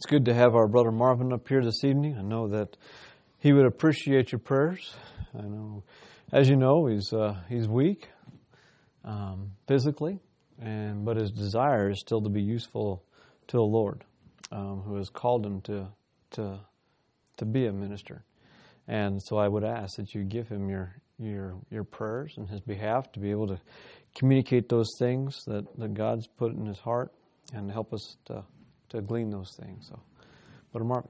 It's good to have our brother Marvin up here this evening. I know that he would appreciate your prayers. I know, as you know, he's weak physically, but his desire is still to be useful to the Lord, who has called him to be a minister. And so I would ask that you give him your prayers in his behalf to be able to communicate those things that God's put in his heart and help us to glean those things. So, Brother Marvin.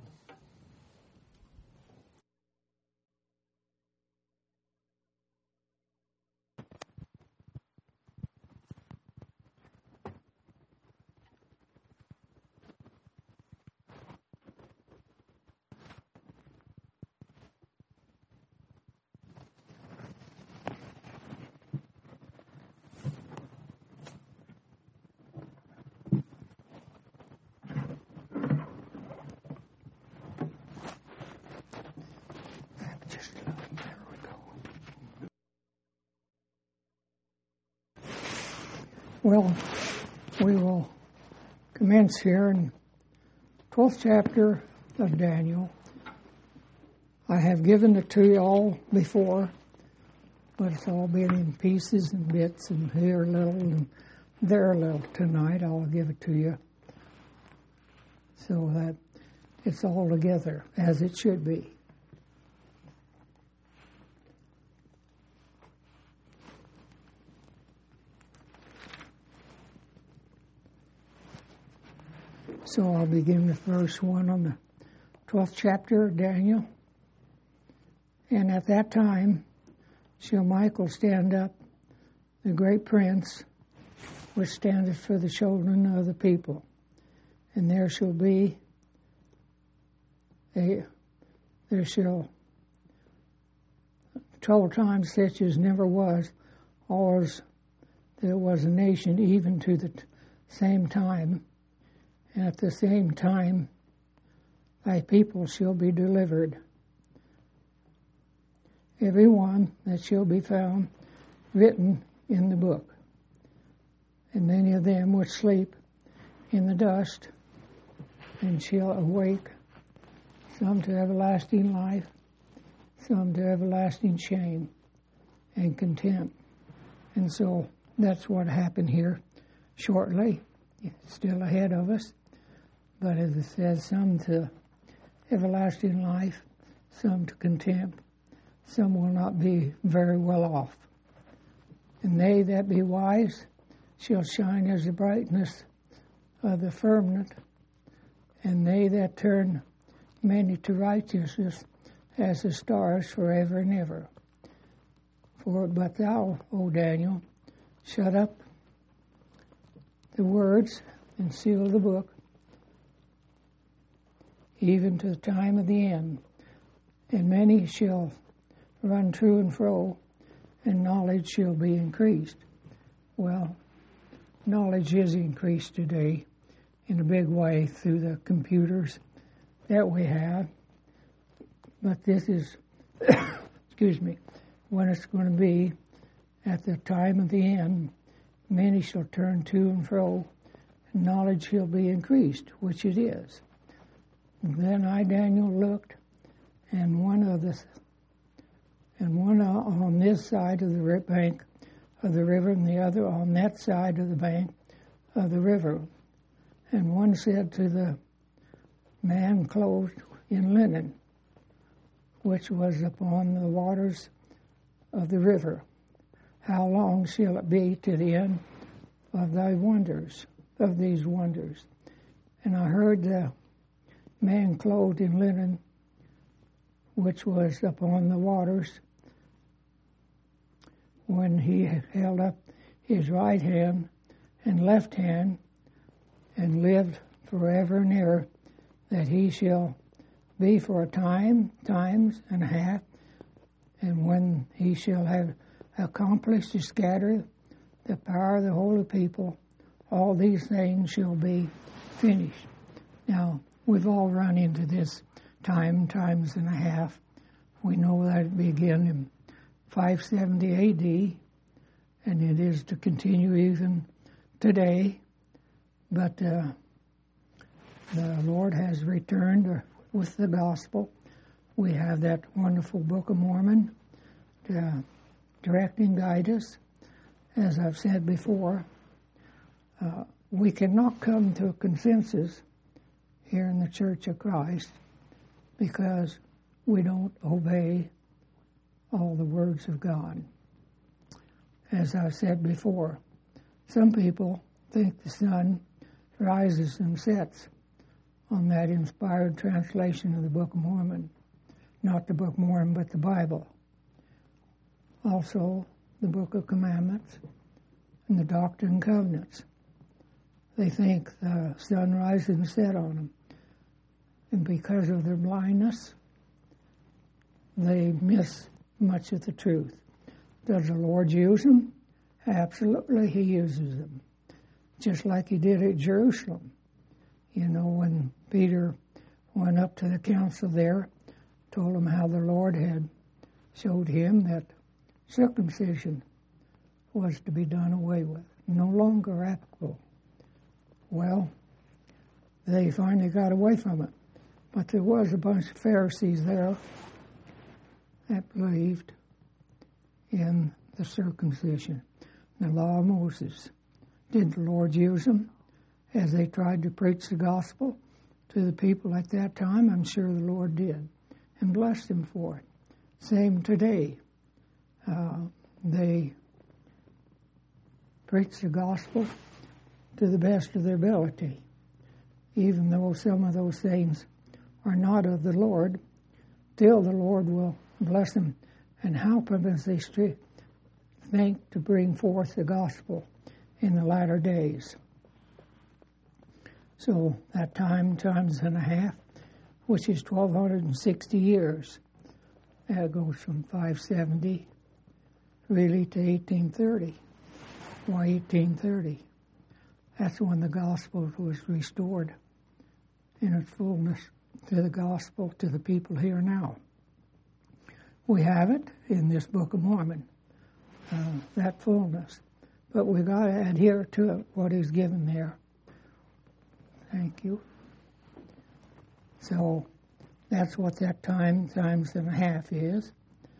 Well, we will commence here in 12th chapter of Daniel. I have given it to you all before, but it's all been in pieces and bits, and here a little and there a little. Tonight I'll give it to you so that it's all together as it should be. So I'll begin with verse 1 on the 12th chapter of Daniel. And at that time shall Michael stand up, the great prince, which standeth for the children of the people. And there shall trouble times such as never was, or as there was a nation even to the same time. And at the same time, thy people shall be delivered. Every one that shall be found written in the book. And many of them which sleep in the dust, and shall awake, some to everlasting life, some to everlasting shame and contempt. And so that's what happened here shortly. It's still ahead of us. But as it says, some to everlasting life, some to contempt, some will not be very well off. And they that be wise shall shine as the brightness of the firmament, and they that turn many to righteousness as the stars forever and ever. But thou, O Daniel, shut up the words and seal the book, even to the time of the end. And many shall run to and fro, and knowledge shall be increased. Well, knowledge is increased today in a big way through the computers that we have. But this is, when it's going to be at the time of the end. Many shall turn to and fro, and knowledge shall be increased, which it is. Then I, Daniel, looked, and one on this side of the bank of the river, and the other on that side of the bank of the river. And one said to the man clothed in linen, which was upon the waters of the river, how long shall it be to the end of these wonders? And I heard the man clothed in linen, which was upon the waters, when he held up his right hand and left hand, and lived forever and ever, that he shall be for a times and a half, and when he shall have accomplished to scatter the power of the holy people, all these things shall be finished. Now, we've all run into this times and a half. We know that it began in 570 A.D., and it is to continue even today. But the Lord has returned with the gospel. We have that wonderful Book of Mormon to direct and guide us. As I've said before, we cannot come to a consensus here in the Church of Christ because we don't obey all the words of God. As I said before, some people think the sun rises and sets on that inspired translation of the Book of Mormon. Not the Book of Mormon, but the Bible. Also, the Book of Commandments and the Doctrine and Covenants. They think the sun rises and sets on them. And because of their blindness, they miss much of the truth. Does the Lord use them? Absolutely, He uses them. Just like He did at Jerusalem. You know, when Peter went up to the council there, told them how the Lord had showed him that circumcision was to be done away with, no longer applicable. Well, they finally got away from it. But there was a bunch of Pharisees there that believed in the circumcision, the law of Moses. Did the Lord use them as they tried to preach the gospel to the people at that time? I'm sure the Lord did, and blessed them for it. Same today. They preach the gospel to the best of their ability. Even though some of those things are not of the Lord, still the Lord will bless them and help them as they think to bring forth the gospel in the latter days. So that times and a half, which is 1,260 years, that goes from 570 really to 1830. Why 1830? That's when the gospel was restored in its fullness to the gospel to the people here now. We have it in this Book of Mormon, that fullness. But we've got to adhere to it, what is given there. Thank you. So that's what that times and a half is.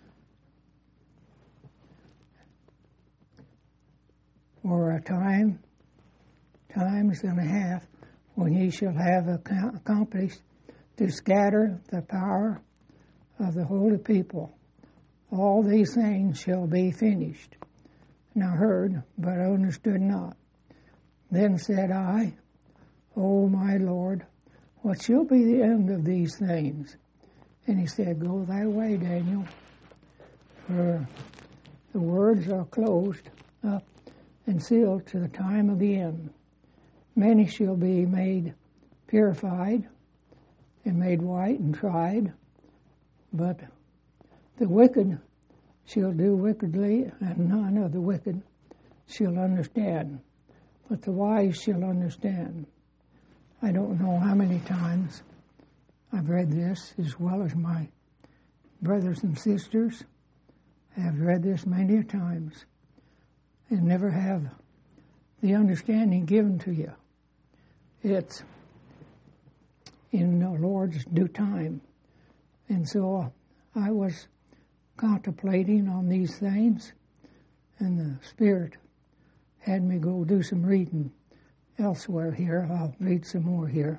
Or a times and a half when He shall have accomplished to scatter the power of the holy people. All these things shall be finished. And I heard, but I understood not. Then said I, O my Lord, what shall be the end of these things? And He said, Go thy way, Daniel, for the words are closed up and sealed to the time of the end. Many shall be made purified and made white and tried, but the wicked shall do wickedly, and none of the wicked shall understand, but the wise shall understand. I don't know how many times I've read this, as well as my brothers and sisters have read this many times, and never have the understanding given to you. It's in the Lord's due time. And so I was contemplating on these things, and the Spirit had me go do some reading elsewhere here. I'll read some more here.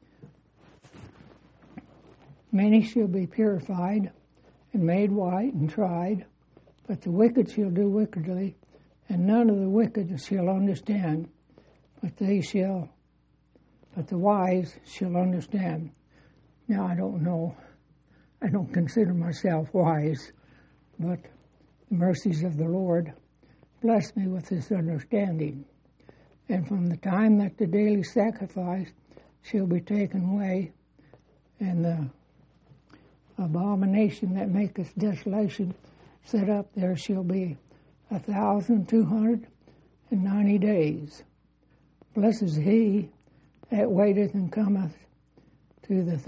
Many shall be purified and made white and tried, but the wicked shall do wickedly, and none of the wicked shall understand, but the wise shall understand. Now, I don't know. I don't consider myself wise, but the mercies of the Lord bless me with this understanding. And from the time that the daily sacrifice shall be taken away, and the abomination that maketh desolation set up, there shall be 1,290 days. Blessed is he that waiteth and cometh to the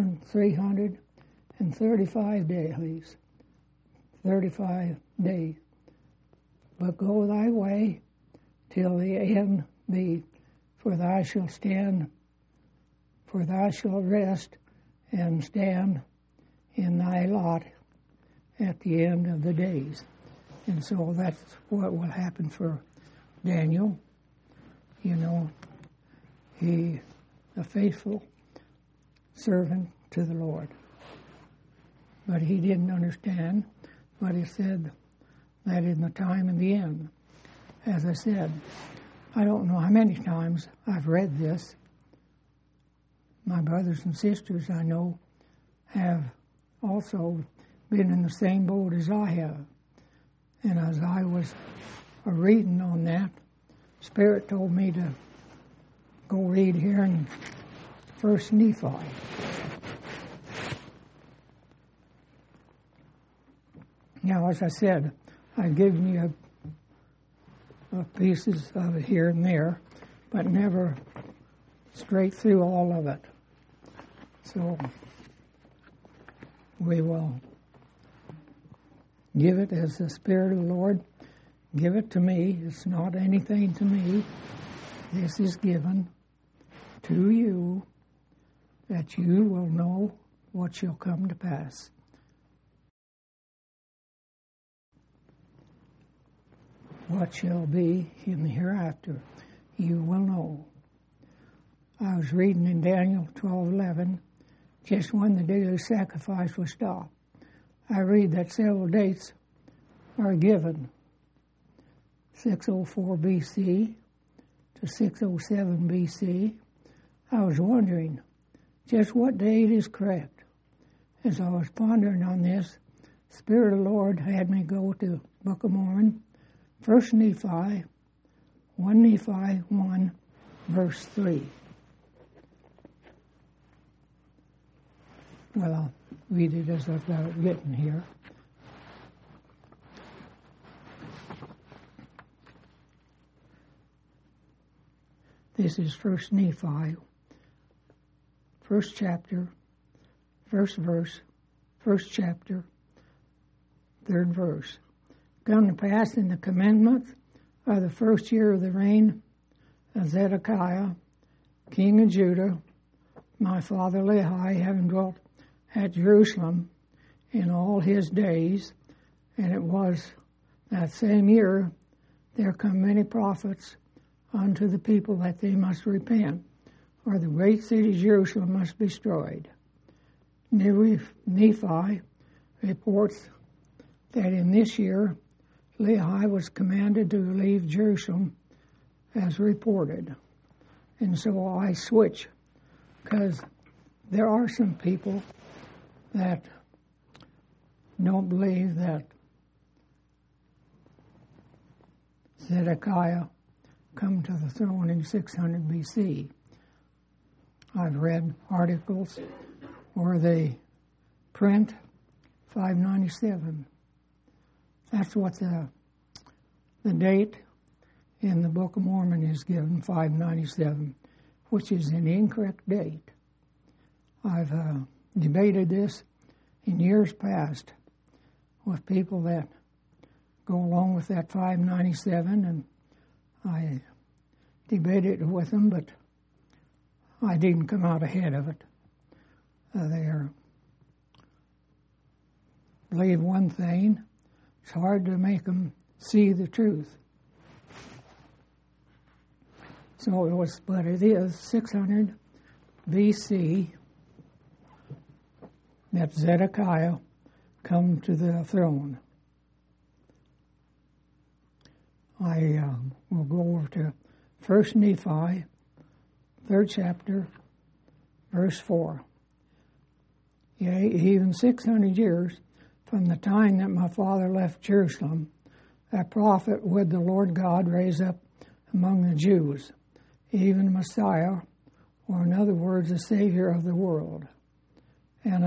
1,335 days. 35 days. But go thy way till the end be, for thou shalt stand for thou shalt rest and stand in thy lot at the end of the days. And so that's what will happen for Daniel. You know, he, a faithful servant to the Lord. But he didn't understand, but he said that in the time of the end. As I said, I don't know how many times I've read this. My brothers and sisters I know have also been in the same boat as I have. And as I was reading on that, Spirit told me to go read here in 1 Nephi. Now, as I said, I've given you pieces of it here and there, but never straight through all of it. So we will give it as the Spirit of the Lord give it to me. It's not anything to me. This is given to you that you will know what shall come to pass. What shall be in the hereafter, you will know. I was reading in Daniel 12:11, just when the daily sacrifice was stopped. I read that several dates are given, 604 BC to 607 BC. I was wondering just what date is correct. As I was pondering on this, the Spirit of the Lord had me go to Book of Mormon, 1 Nephi, 1 Nephi 1, verse 3. Well, I'll read it as I've got it written here. This is 1 Nephi, first chapter, first verse, first chapter, third verse. Come to pass in the commencement of the first year of the reign of Zedekiah, king of Judah, my father Lehi, having dwelt at Jerusalem in all his days, and it was that same year there come many prophets unto the people that they must repent, or the great city Jerusalem must be destroyed. Nephi reports that in this year Lehi was commanded to leave Jerusalem as reported. And so I switch, because there are some people that don't believe that Zedekiah come to the throne in 600 BC. I've read articles where they print 597. That's what the date in the Book of Mormon is given, 597, which is an incorrect date. I've debated this in years past with people that go along with that 597, and I debated it with them, but I didn't come out ahead of it. They believe one thing. It's hard to make them see the truth. So it is 600 BC that Zedekiah come to the throne. I will go over to 1 Nephi, 3rd chapter, verse 4. Yea, even 600 years from the time that my father left Jerusalem, a prophet would the Lord God raise up among the Jews, even Messiah, or in other words, the Savior of the world. And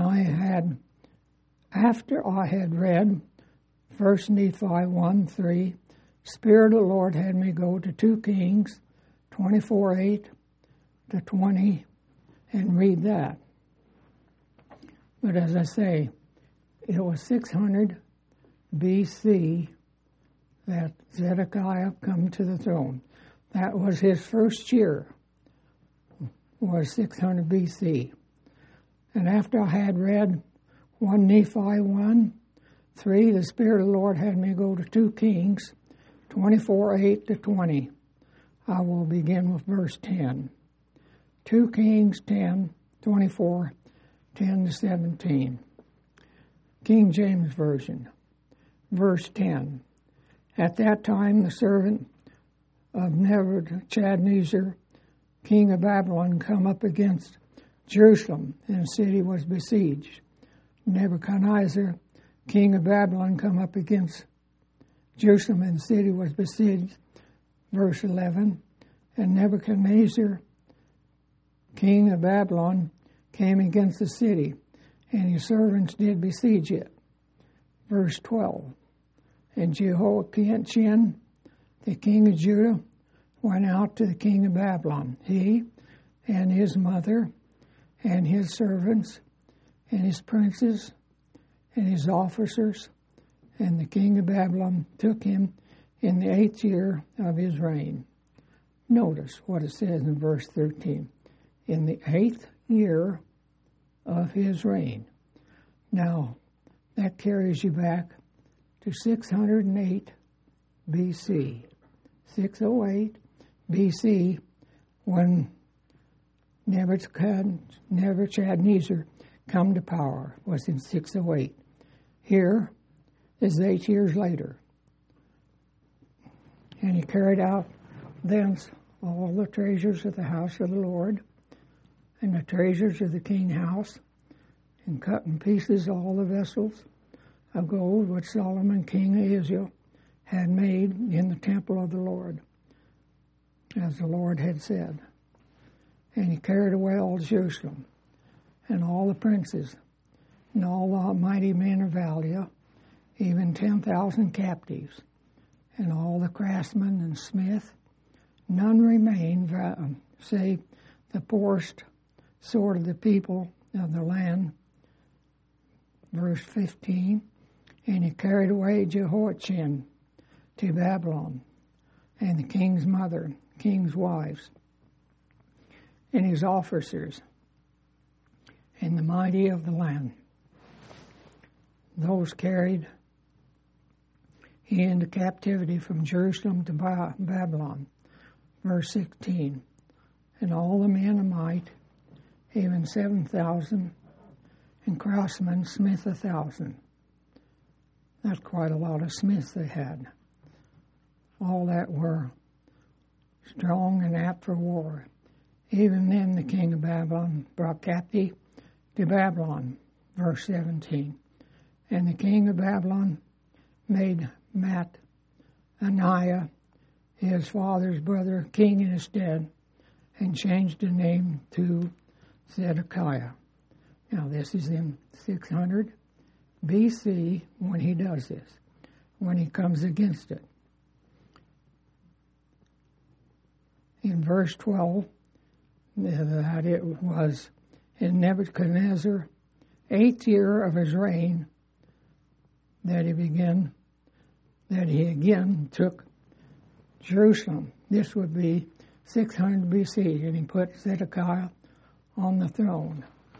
after I had read 1 Nephi 1:3, Spirit of the Lord had me go to 2 Kings 24:8 to 20 and read that. But as I say, it was 600 BC that Zedekiah come to the throne. That was his first year. was 600 BC. And after I had read 1 Nephi 1:3, the Spirit of the Lord had me go to 2 Kings 24:8-20. I will begin with verse 10. 2 Kings 10:24, 10-17. King James Version. Verse 10. At that time the servant of Nebuchadnezzar, king of Babylon, come up against Jerusalem, and the city was besieged. Nebuchadnezzar, king of Babylon, come up against Jerusalem, and the city was besieged. Verse 11. And Nebuchadnezzar, king of Babylon, came against the city, and his servants did besiege it. Verse 12. And Jehoiachin, the king of Judah, went out to the king of Babylon, he and his mother and his servants and his princes and his officers, and the king of Babylon took him in the 8th year of his reign. Notice what it says in verse 13. In the 8th year of his reign. Now, that carries you back to 608 BC. 608 BC, when Nebuchadnezzar come to power, was in 608. Here is 8 years later. And he carried out thence all the treasures of the house of the Lord, and the treasures of the king's house, and cut in pieces all the vessels of gold which Solomon king of Israel had made in the temple of the Lord, as the Lord had said. And he carried away all Jerusalem, and all the princes, and all the mighty men of Value, even 10,000 captives, and all the craftsmen and smith. None remained, save the poorest sort of the people of the land. Verse 15. And he carried away Jehoiachin to Babylon, and the king's mother, king's wives, and his officers, and the mighty of the land. Those carried he into captivity from Jerusalem to Babylon. Verse 16. And all the men of might, even 7,000, and craftsmen, smith 1,000. That's quite a lot of smiths they had. All that were strong and apt for war. Even them the king of Babylon brought captive to Babylon. Verse 17. And the king of Babylon made Mattaniah, his father's brother, king in his stead, and changed the name to Zedekiah. Now this is in 600 BC when he does this, when he comes against it. In verse 12, that it was in Nebuchadnezzar, 8th year of his reign, that he again took Jerusalem. This would be 600 BC, and he put Zedekiah on the throne.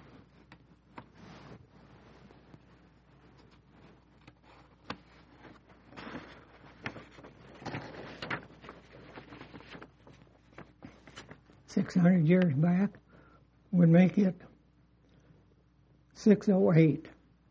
$600 years back would make it 608.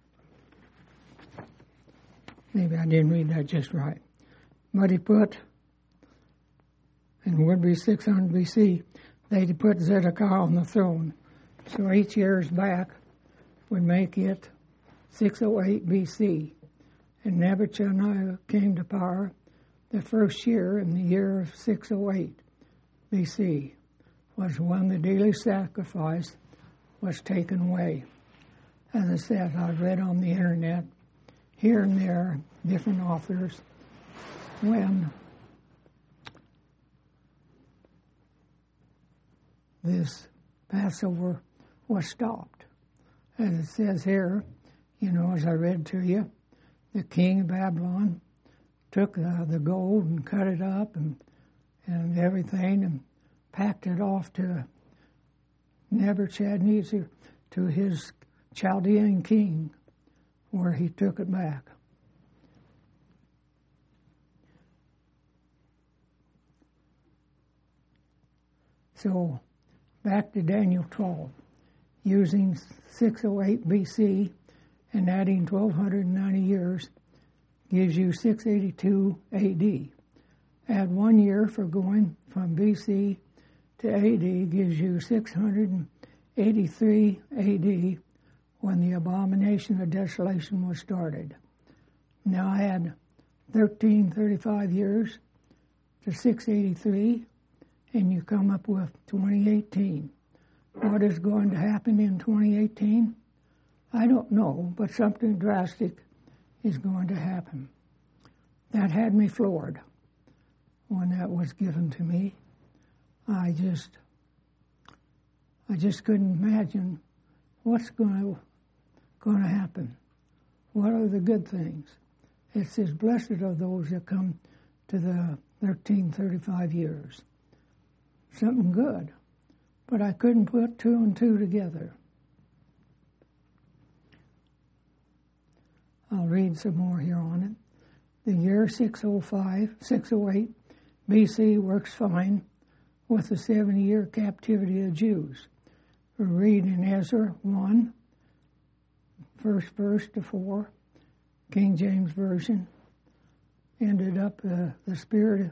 Maybe I didn't read that just right. But he put, and it would be 600 BC, they put Zedekiah on the throne. So 8 years back would make it 608 BC. And Nebuchadnezzar came to power the first year in the year of 608 BC. Was when the daily sacrifice was taken away. As I said, I've read on the internet, here and there, different authors, when this Passover was stopped. As it says here, as I read to you, the king of Babylon took the gold and cut it up and everything and packed it off to Nebuchadnezzar to his Chaldean king, where he took it back. So, back to Daniel 12, using 608 BC and adding 1290 years gives you 682 AD. Add 1 year for going from BC to AD gives you 683 AD when the abomination of desolation was started. Now add 1335 years to 683 and you come up with 2018. What is going to happen in 2018? I don't know, but something drastic is going to happen. That had me floored when that was given to me. I just couldn't imagine what's going to happen. What are the good things? It says, blessed are those that come to the 1335 years. Something good. But I couldn't put two and two together. I'll read some more here on it. The year 608 BC works fine with the 70-year captivity of Jews. We read in Ezra 1, first verse to 4, King James Version. Ended up the spirit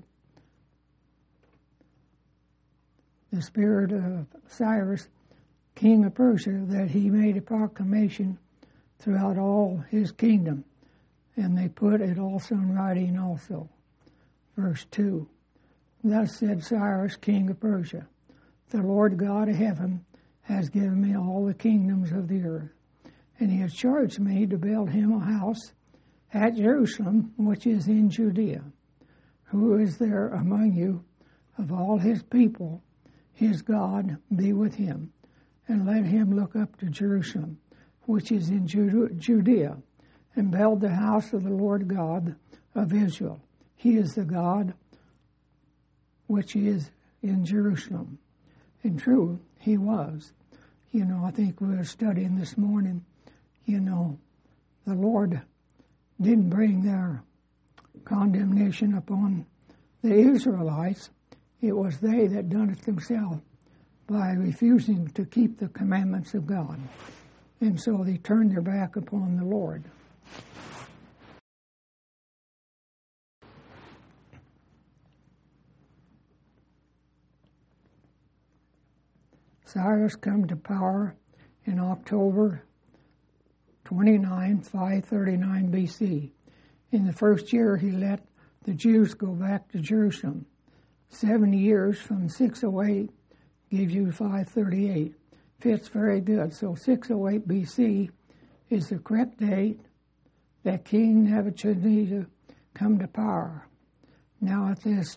of Cyrus, king of Persia, that he made a proclamation throughout all his kingdom, and they put it also in writing also. Verse 2, thus said Cyrus, king of Persia, the Lord God of heaven has given me all the kingdoms of the earth, and he has charged me to build him a house at Jerusalem, which is in Judea. Who is there among you of all his people? His God be with him, and let him look up to Jerusalem, which is in Judea, and build the house of the Lord God of Israel. He is the God which is in Jerusalem. And true, he was. I think we were studying this morning, the Lord didn't bring their condemnation upon the Israelites. It was they that done it themselves by refusing to keep the commandments of God. And so they turned their back upon the Lord. Cyrus come to power in October 29, 539 BC. In the first year, he let the Jews go back to Jerusalem. 70 years from 608 gives you 538. Fits very good. So 608 BC is the correct date that King Nebuchadnezzar come to power. Now at this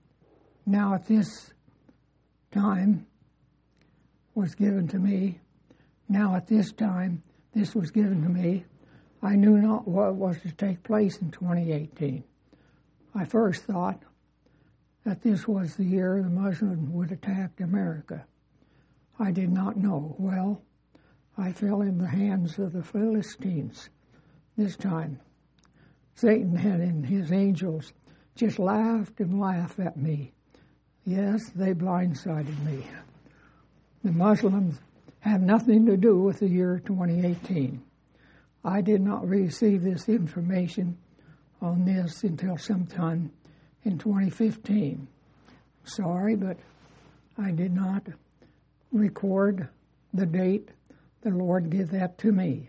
time was given to me. Now at this time this was given to me. I knew not what was to take place in 2018. I first thought that this was the year the Muslims would attack America. I did not know. Well, I fell in the hands of the Philistines this time. Satan and his angels just laughed and laughed at me. Yes, they blindsided me. The Muslims have nothing to do with the year 2018. I did not receive this information on this until sometime in 2015. Sorry, but I did not record the date. The Lord gave that to me.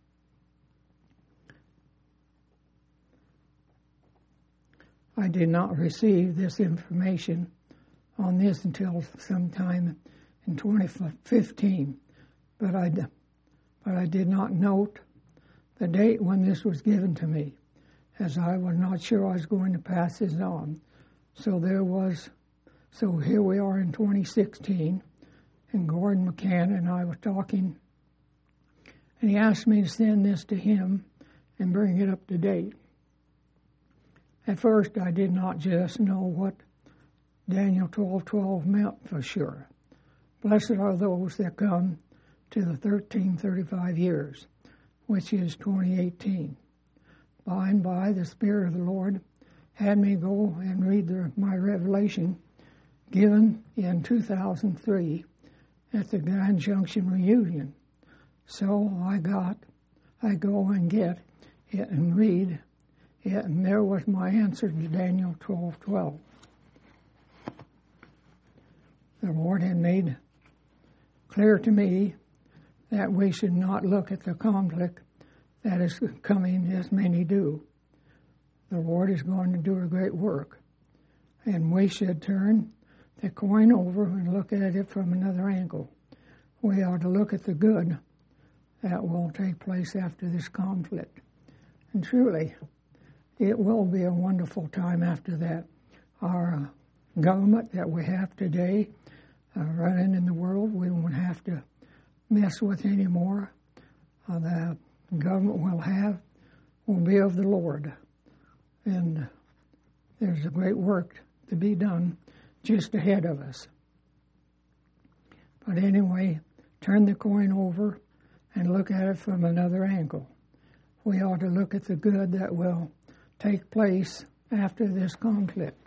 I did not receive this information on this until sometime in 2015, but I did not note the date when this was given to me, as I was not sure I was going to pass this on. So here we are in 2016, and Gordon McCann and I were talking, and he asked me to send this to him and bring it up to date. At first, I did not just know what Daniel 12:12 meant for sure, Blessed are those that come to the 1335 years, which is 2018. By and by, the Spirit of the Lord had me go and read my revelation given in 2003 at the Grand Junction reunion. So I go and get it and read it, and there was my answer to Daniel 12:12. The Lord had made clear to me that we should not look at the conflict that is coming as many do. The Lord is going to do a great work, and we should turn the coin over and look at it from another angle. We are to look at the good that will take place after this conflict. And truly, it will be a wonderful time after that. Our government that we have today running in the world, we won't have to mess with anymore. The government will be of the Lord. And there's a great work to be done just ahead of us. But anyway, turn the coin over and look at it from another angle. We ought to look at the good that will take place after this conflict.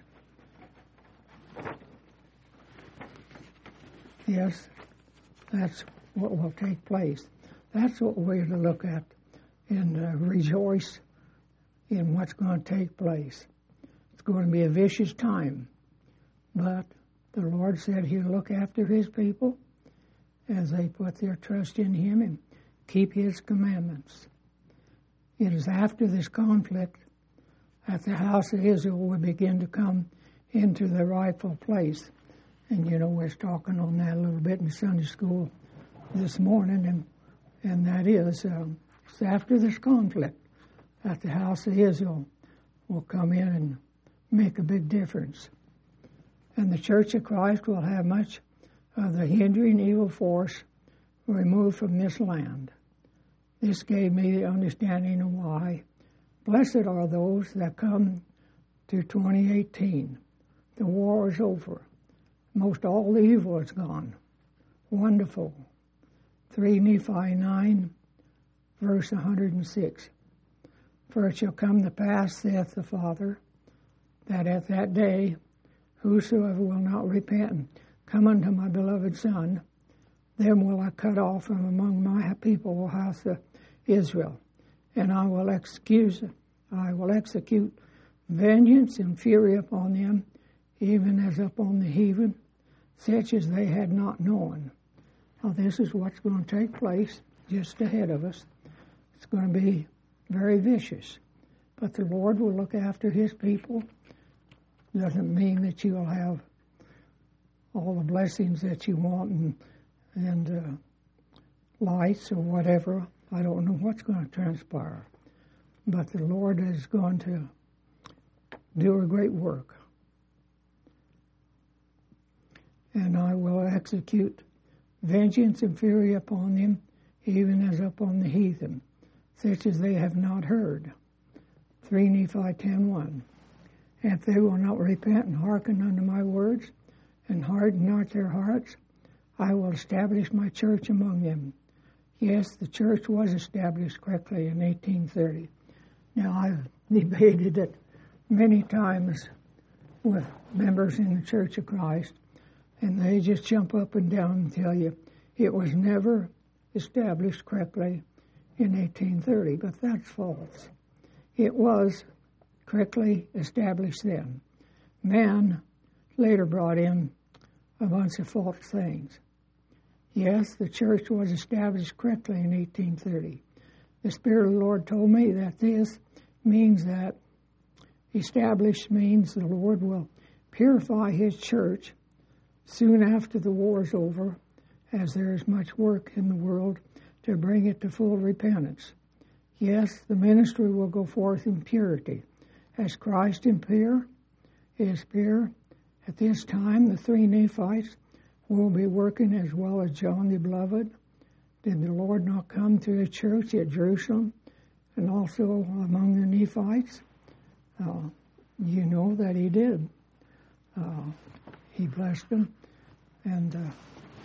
Yes, that's what will take place. That's what we're to look at and rejoice in what's going to take place. It's going to be a vicious time, but the Lord said He'll look after His people as they put their trust in Him and keep His commandments. It is after this conflict that the house of Israel will begin to come into the rightful place. And we was talking on that a little bit in Sunday school this morning, and that is it's after this conflict that the house of Israel will come in and make a big difference. And the Church of Christ will have much of the hindering evil force removed from this land. This gave me the understanding of why blessed are those that come to 2018. The war is over. Most all the evil is gone. Wonderful. 3 Nephi 9, verse 106. For it shall come to pass, saith the Father, that at that day whosoever will not repent and come unto my beloved Son, them will I cut off from among my people, O house of Israel, and I will execute vengeance and fury upon them, even as upon the heathen, such as they had not known. Now this is what's going to take place just ahead of us. It's going to be very vicious, but the Lord will look after His people. Doesn't mean that you'll have all the blessings that you want and lights or whatever. I don't know what's going to transpire, but the Lord is going to do a great work. And I will execute vengeance and fury upon them, even as upon the heathen, such as they have not heard. 3 Nephi 10:1. And if they will not repent and hearken unto my words, and harden not their hearts, I will establish my church among them. Yes, the church was established correctly in 1830. Now, I've debated it many times with members in the Church of Christ, and they just jump up and down and tell you it was never established correctly in 1830, but that's false. It was correctly established then. Man later brought in a bunch of false things. Yes, the church was established correctly in 1830. The Spirit of the Lord told me that this means that established means the Lord will purify His church soon after the war is over, as there is much work in the world to bring it to full repentance. Yes, the ministry will go forth in purity. As Christ is pure, at this time the 3 Nephites will be working as well as John the Beloved. Did the Lord not come to the church at Jerusalem and also among the Nephites? You know that He did. He blessed them, and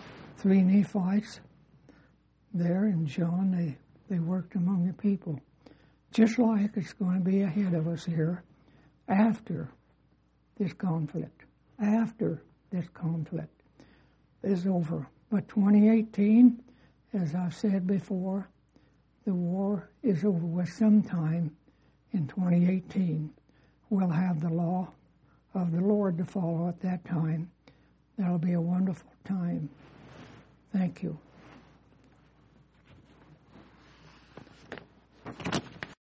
3 Nephites there, and John, they worked among the people. Just like it's going to be ahead of us here after this conflict. After this conflict is over. But 2018, as I've said before, the war is over with sometime in 2018. We'll have the law of the Lord to follow at that time. That'll be a wonderful time. Thank you.